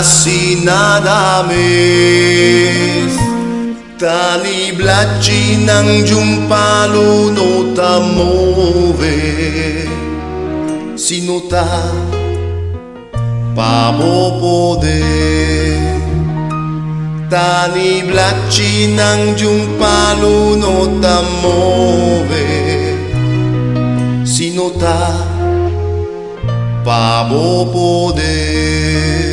porassi nada mes. Tani blacci nang jumpalo no tamove. Sinota pabo poder. Tani blacci nang jumpalo no tamove. Sinota pabo poder.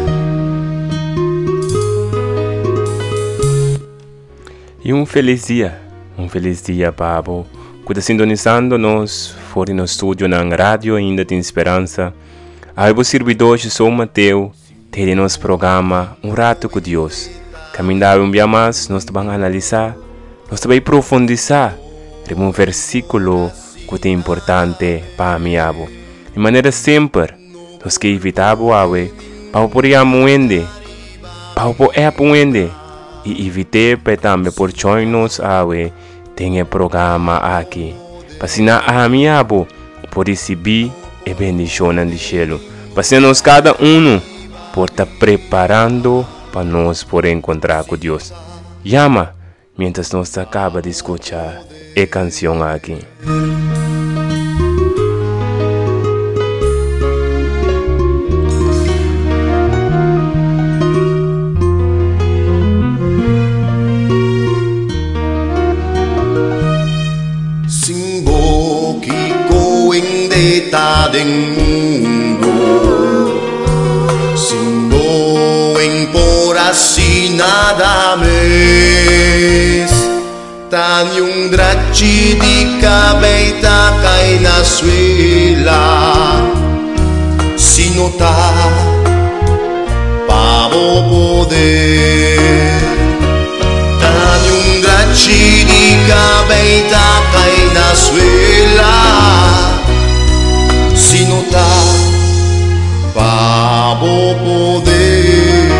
E um feliz dia, Pabo. Cuida sintonizando-nos fora no estúdio na rádio ainda tem esperança. Algo servidor de São Mateus, tem nosso programa Um Rato com Deus. Caminhar um dia mais, nós vamos analisar, nós vamos profundizar em um versículo que é importante para mim. De maneira sempre, nós que evitamos para poder amuende, para poder apuende. E evite também por join-nos tem programa aqui. Para ensinar a minha abo por receber a bendição do céu. Para nós cada por estar preparando para nós por encontrar com Deus. Chama, mientras nós acaba de escutar a canção aqui. Del mundo, sin en por así nada mes. Tan yung dracci di cabeta kay nasuela. Sinota pabo poder. Tan yung dracci di cabeta kay nasuela. Sinota pabo poder.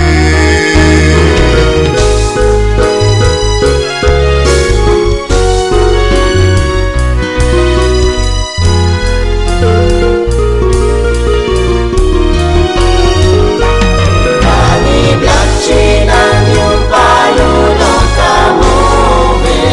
Tani blacci nang yung palo no tamove.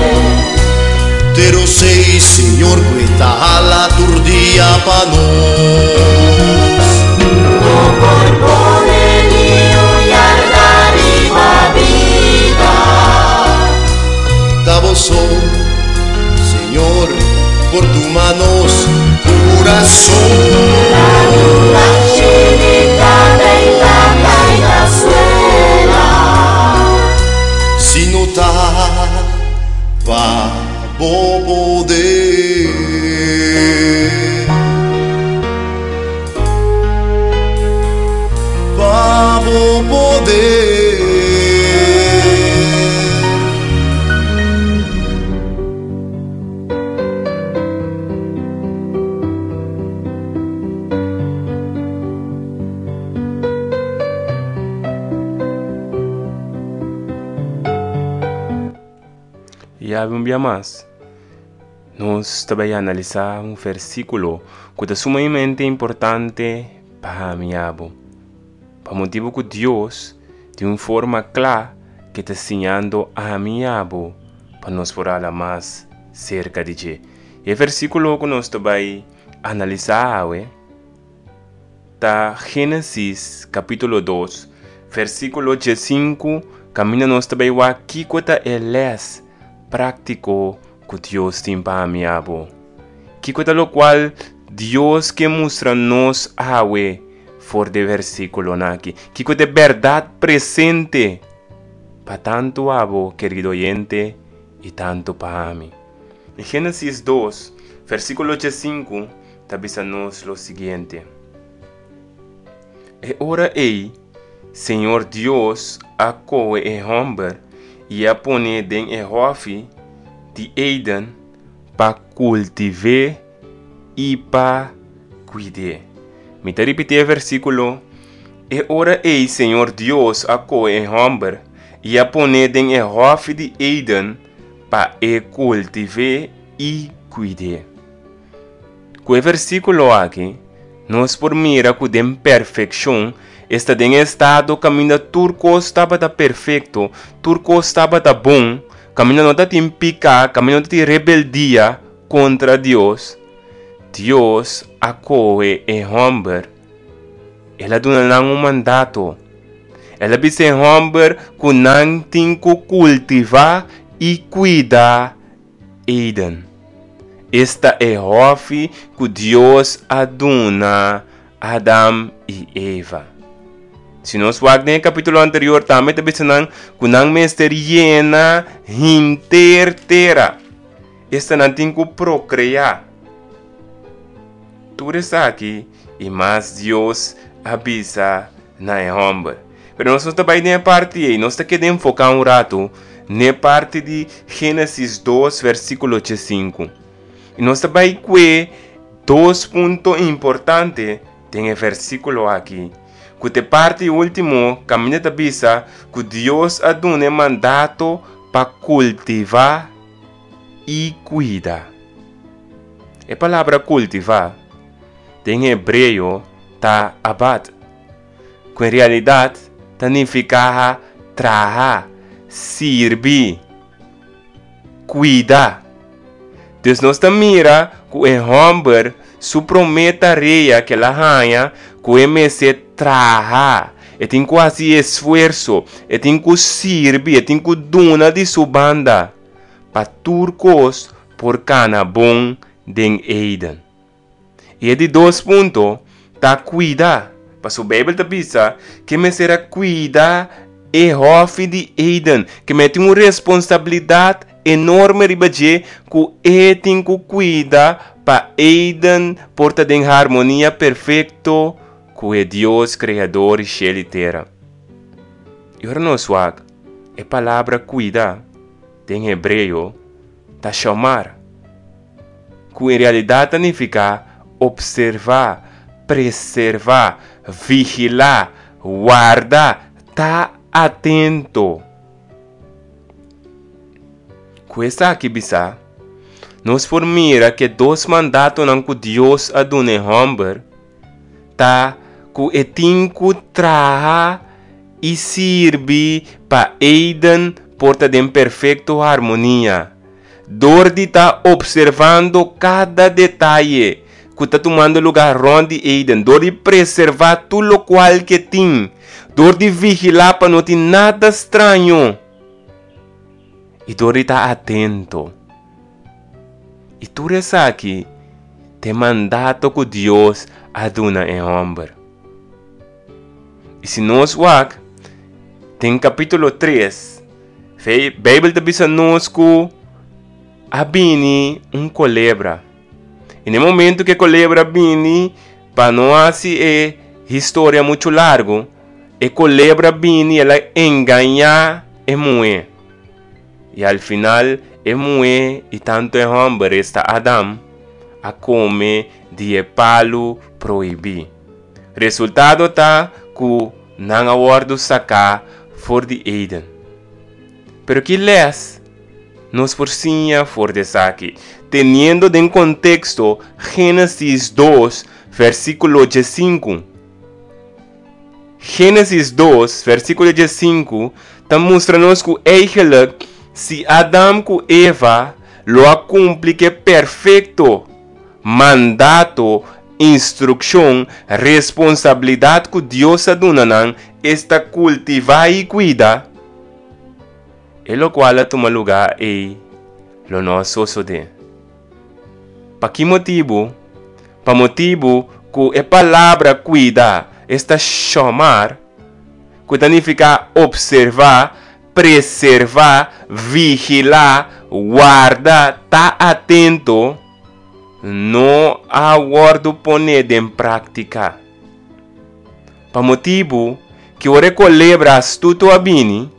Pero sei, Señor, cuesta a la turdia pa nos. No por poner ni yarda riba vida. Taboso, Señor, por tu manos corazón. La chinita deita caída suela. Sinota pabo poder. Pabo poder. E há um dia mais, nós também analisar um versículo que é sumamente importante para mim. Para motivo que Deus, de uma forma clara, que está ensinando a mim para nós falar mais cerca de Ele. E o versículo que nós também analisar está Gênesis capítulo 2, versículo 5, caminha nós também aqui que está les prático que Deus tem para mim. Que é o qual Deus que mostra nos for de versículo aqui. Que é verdade presente para tanto querido oyente, e tanto para mim. Em Gênesis 2, versículo 5, diz-nos o seguinte: E ora ei, Senhor Deus, acoe e homem, e a pone den e hofi de Eden para cultivar e para cuidar. Me te repetir o versículo. E ora ei, Senhor Deus, acoe e homem, e a pone den e hofi de Eden para cultivar e cuidar. Com o versículo aqui, nós por mira que tem perfeição Está em estado, caminha turco estava perfeito, turco estava bom, caminha não está em pica, caminha não está rebeldia contra Deus. Deus acolhe e homem. Ela dá um mandato. Ela diz homem que não tem que cultivar e cuidar Eden. Esta é o que Deus aduna Adam e Eva. Se nós vamos no capítulo anterior, também está dizendo que não mesteriena intertera. Esta não tem que procriar. Tudo está aqui e mais Deus avisa na homem. Mas nós também na parte aí, nós queremos focar um rato na parte de Gênesis 2, versículo 5. E nós também com 2 pontos importantes tem o versículo aqui. Que a parte última, caminha da bisa, que Deus a dá um mandato para cultivar e cuidar. A palavra cultivar, em hebreu, está abad. Que em realidade, significa trabalhar, servir, cuidar. Então, nós mira que o homem se promete a reia que ela ganha, que ele se trabalha, e tem que fazer esforço, e tem que servir, e tem que donar de sua banda, para turcos por cana bom de Eden. E de 2 pontos, está cuidar. Para a Bíblia está dizendo que me será cuidar e hofe de Eden, que me tem uma responsabilidade enorme ribaje que ele tem que cuidar para Eden porta em harmonia perfeito com o Deus criador e céu e terra. E ora nós vamos, a palavra cuidar em hebreu está chamar, que em realidade significa observar, preservar, vigilar, guardar, tá atento. Com essa aqui, bisa, nós formira que 2 mandatos não que Deus a dune homem, tá que tem que trabalhar e servir para Eden porta de perfeita harmonia. Dor de estar observando cada detalhe que está tomando lugar onde Eden. Dor de preservar tudo o qual que tem. Dor de vigilar para não ter nada estranho. E dor de estar atento. E tudo isso aqui tem mandato que Deus aduna em homem. E se nós vamos, tem capítulo 3. A Bíblia está dizendo nós que abini colebra. E no momento que colebra bini, para não fazer história muito larga, a colebra bini ela engana a mulher. E al final, a mulher e tanto a homem está Adam a comer de palo proibido. Resultado está que não aguardo sacar for de Eden. Pero que les nos forcinha for de saque, teniendo em contexto Gênesis 2, versículo 5. Gênesis 2, versículo 5, está mostrando-nos que eigenlijk, se Adam e Eva lo cumpre que perfeito mandato, instrução, responsabilidade que Deus aduna está cultivar e cuidar, e lo qual toma lugar e lo nosso sode. Para que motivo? Para motivo que a palavra cuidar está chamar, que significa observar, preservar, vigilar, guardar, tá atento, não aguardo poner em prática. Para motivo que o recolebra astuto a bini,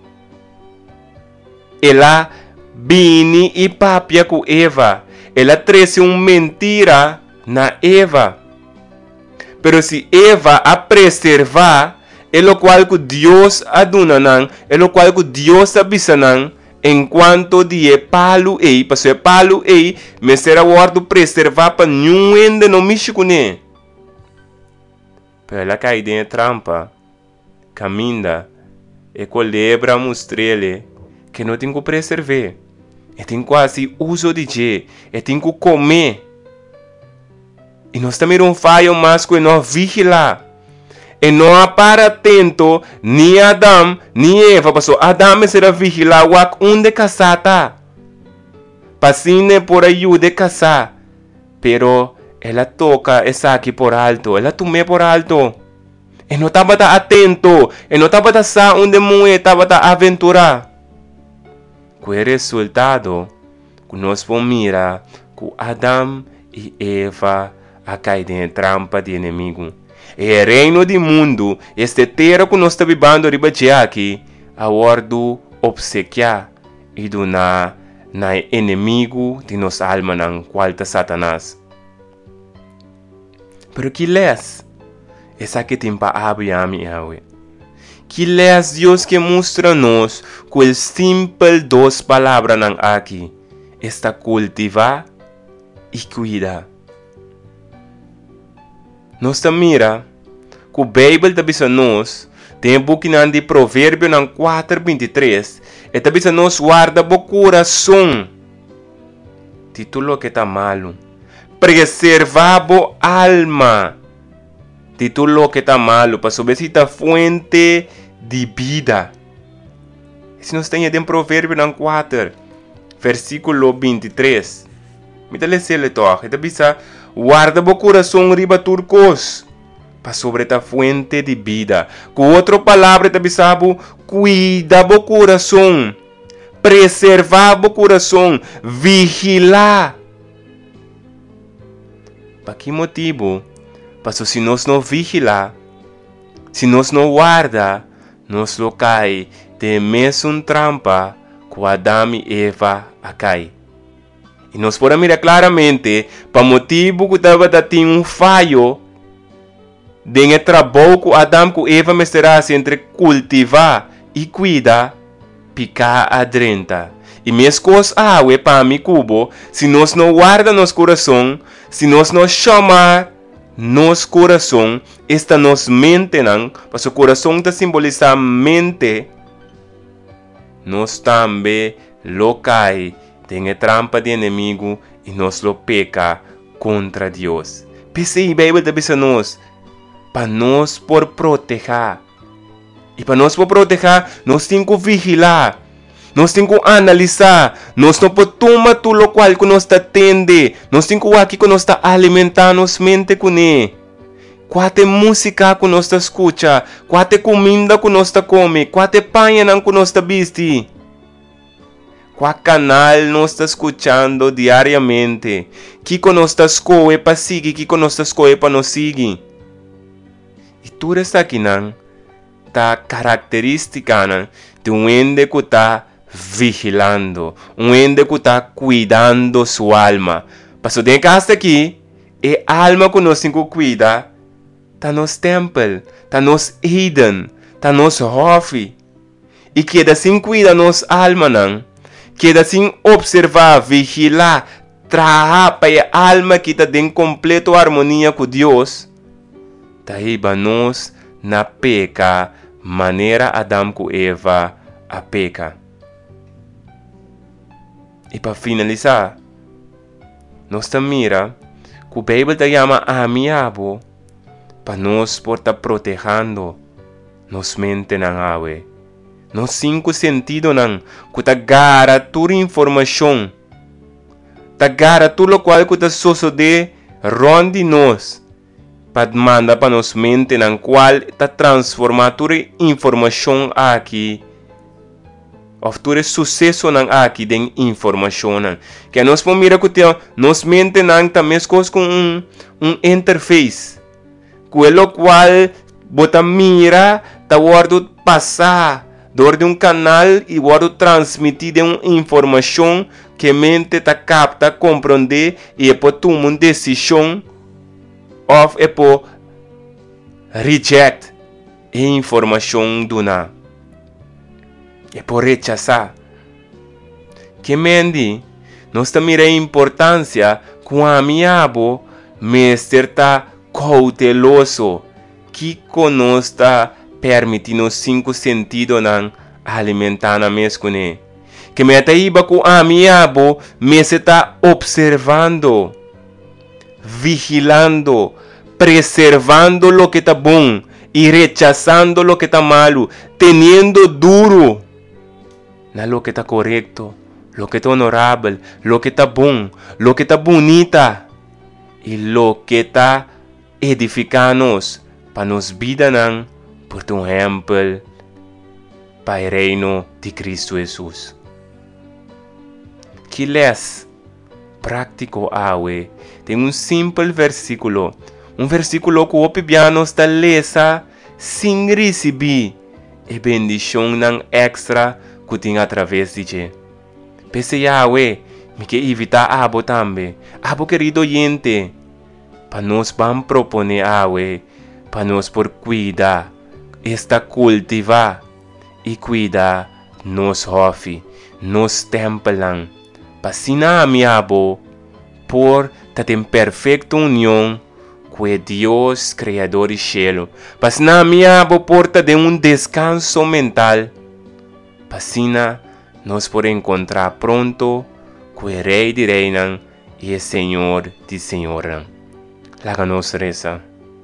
ela bini e papia com Eva, ela trouxe uma mentira na Eva. Pero se Eva a preservar, é o qual que Deus aduna, é o qual que Deus avisa, enquanto de palo ei, para ser palo ei, me será guardo preservar para nenhum ende no michicune. Pero ela cai dentro trampa, caminha e colebra mostrele que não tem que preservar. E tem quase uso de je, e tem que comer. E nós também não falhamos mais que nós vigilar. E não para atento, nem Adão, nem Eva. Passou, Adão será vigilar onde casata. Passine por aí de casar. Pero ela toca essa aqui por alto, ela tome por alto. E não estava atento, e não estava sa onde mulher estava aventurar. Com o resultado, que nós vamos mirar que Adão e Eva a cair em trampa de inimigo. E o reino do mundo, este terra que nós estamos vivendo aqui, a ordo obsequiar e donar na inimigo de nossa alma, na qual está Satanás. Pero que lês? Essa que tem para abrir a minha água. Que lês Deus que mostra-nos com o simples duas palavras aqui. Está cultivar e cuidar. Nós mira que o Bíblia está dizendo-nos, tem um pouquinho de provérbio 4:23, e está dizendo-nos guarda o coração. Título que está malo. Preservar a alma. Título que está malo, para saber se está fonte de vida. Se nós temos em provérbio 4, versículo 23. Me dá ler todo. Está dizendo, guarda o coração riba turcos, para sobre a fonte de vida. Com outra palavra, está dizendo, cuida o coração, preservar o coração, vigilar. Para que motivo? Para se nós não vigilar, se nós não guarda, nós lo cai de mesma trampa que Adão e Eva a cai. E nós podemos mirar claramente, para motivo que estava tendo falho, de trabalho que Adão e Eva misturam entre cultivar e cuidar, picar a drenta. E mesmo coisas água para mim cubo, se nós não guarda nosso coração, se nós não chamar nosso coração, esta nossa mente, porque o coração está simbolizando mente, nós também lo cai, tem a trampa de inimigo e nós lo peca contra Deus. Pensei, a Bíblia está dizendo para nós por proteger. E para nós por proteger, nós temos que vigilar. Nós temos que analisar. Nós não podemos tomar tudo o qual que nós está tendo. Nós temos que aqui que nós está alimentando nossa mente com ele. Qual é música que nós está escutando? Qual é comida que nós está comendo? Qual é panha que nós está vestindo? Qual canal nós está escutando diariamente? Que nós está escolhendo para seguir? Que nós está escolhendo para não seguir? E tudo isso aqui está característica de um ente que está vigilando, um ente que está cuidando sua alma. Para tem casa aqui, a alma que nós temos que cuidar está nos templos, está nos Eden, está nos hofe. E que assim cuida nossa alma, que assim observar, vigilar, trabalhar para a alma que está em completa harmonia com Deus. Daí nós na peca, maneira Adão e Eva a peca. E para finalizar, nós mira que a Bíblia te chama amiável para nós por estar protegendo nos mente na água. Nos 5 sentidos que te gara toda informação, te gara tudo o qual que te sucede ronde nós, para mandar para nos mente na qual te transformar toda informação aqui, ou todo sucesso aqui de informação. Que nós podemos mirar que nos mente também com um interface, com o qual bota mira, te guarda passar dor de um canal e guarda transmitir de uma informação que a mente te capta, compreender e depois toma uma decisão ou depois reject a informação do nada. E por rechazar. Que mendi, nós também a importância com a amiável, mestre está cauteloso, que conosca permitir nos 5 sentidos nan alimentar na mes com ele. Que me tá iba com a minha abo, me se tá observando, vigilando, preservando lo que tá bom e rechazando lo que tá malo, teniendo duro na lo que tá correto, lo que tá honorável, lo que tá bom, lo que tá bonita e lo que tá edificanos para nos vida nan por um exemplo para o reino de Cristo Jesus. Que les prático awe tem um simples versículo, um versículo que o piano está lesa sem receber a bendição nan extra que tem através de je. Pese Yahweh, me que evitar abo também, abo querido oyente, para nos vamos proponer Yahweh, para nos por cuidar, esta cultivar e cuidar nos hofi, nos templan, para sina mi abo, por ter em perfeita união com Deus Criador do cielo, para sina mi abo por ter um descanso mental, para sina nos por encontrar pronto com o Rei de Reinan e o Senhor de Senhoran. Laga nos reza.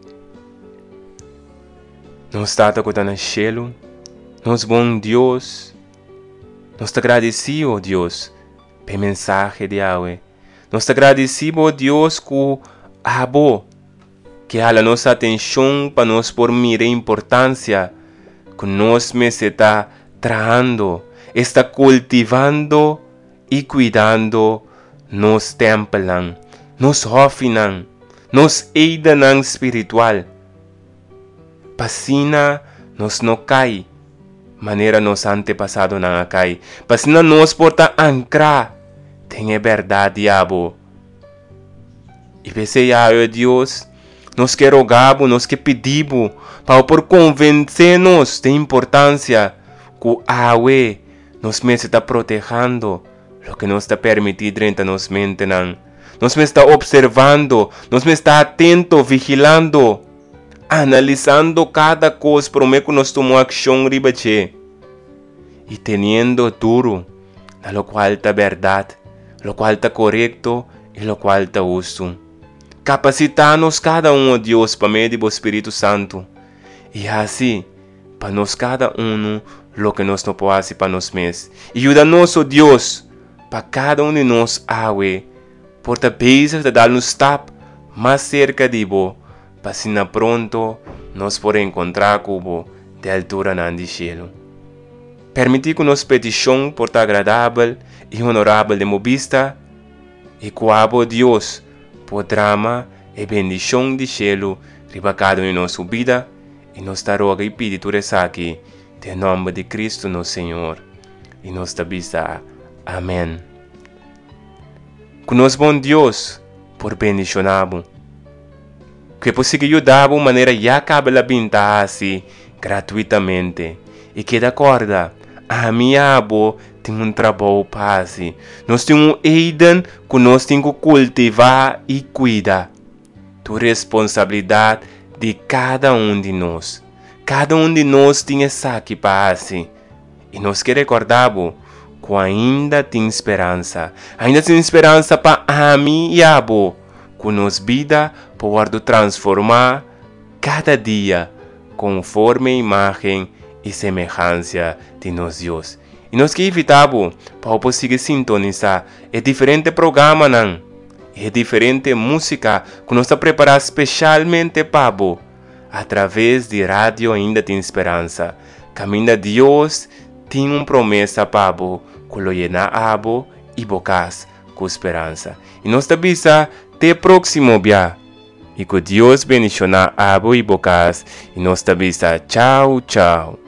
Nos tata que está no cielo, nos bom Deus, nos te agradecemos, Deus, pela mensagem de Yahweh. Nos te agradecemos, Deus, que abo, que a nossa atenção para nos por mirar a importância que nós me está trazendo, está cultivando e cuidando nos templos, nos hofinan, nos aidan espiritual. Pasina nos no cai, maneira nos antepassado não cai. Pasina nos porta ancrar, tem a verdade abo. E pensei Deus, nos que rogamos, nos que pedimos, para por convencer-nos da importância que a Yahweh nos me está protegendo, lo que nos está permitido entre nos mente, nos me está observando, nos me está atento, vigilando, analisando cada coisa para que nos tomamos ação ribache e teniendo duro na lo qual está verdade, lo qual está correto e lo qual está justo. Capacita-nos cada Deus para meio do Espírito Santo e assim para nós cada lo que nos não pode fazer para nós mesmos. E ajuda-nos, Deus, para cada de nós, por ter bênção de dar-nos tap mais cerca de Bo, para se na pronto nós por encontrar com Bo de altura no cielo. Permitir que nos petição por ter agradável e honorável de movista, e que o Deus por drama e bendição de cielo ribacado em nossa vida, e nos dar roga e pedir tudo isso aqui, em nome de Cristo, nosso Senhor, e nos tabisa. Amém. Que nos bom Deus por bendicionar-nos, que possível ajudar de maneira já cabe a binta assim, gratuitamente, e que de acordo a minha abo tem um trabalho para assim. Nós temos um aiden que nós temos que cultivar e cuidar. Tu responsabilidade de cada de nós. Cada de nós tem essa aqui para assim. E nós queremos recordar que ainda tem esperança. Ainda tem esperança para a mim e a abo. Que nos vida pode transformar cada dia conforme a imagem e semelhança de nosso Deus. E nós que evitamos para conseguir sintonizar é diferente programa não. É diferente música que nós está preparado especialmente para você. Através de rádio ainda tem esperança. Caminho de Deus tem uma promessa para você, que lo llena a você e bocas com esperança. E nós te avisa até próximo dia. E que Deus bendicionar a você e bocas. E nós te avisa tchau, tchau.